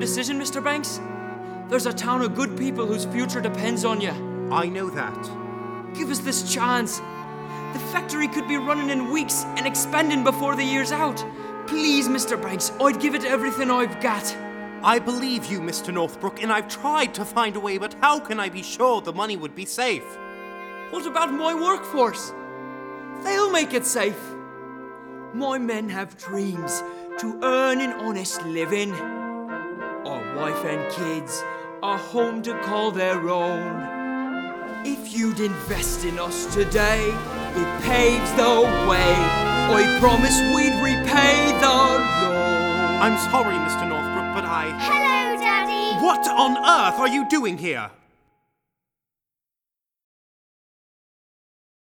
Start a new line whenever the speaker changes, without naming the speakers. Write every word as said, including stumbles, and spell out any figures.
decision, Mister Banks. There's a town of good people whose future depends on you.
I know that.
Give us this chance. The factory could be running in weeks and expanding before the year's out. Please, Mister Banks, I'd give it everything I've got.
I believe you, Mister Northbrook, and I've tried to find a way, but how can I be sure the money would be safe?
What about my workforce? They'll make it safe. My men have dreams to earn an honest living. Our wife and kids, a home to call their own. If you'd invest in us today, it paves the way. I promise we'd repay the loan.
I'm sorry, Mister Northbrook, but I...
Hello, Daddy!
What on earth are you doing here?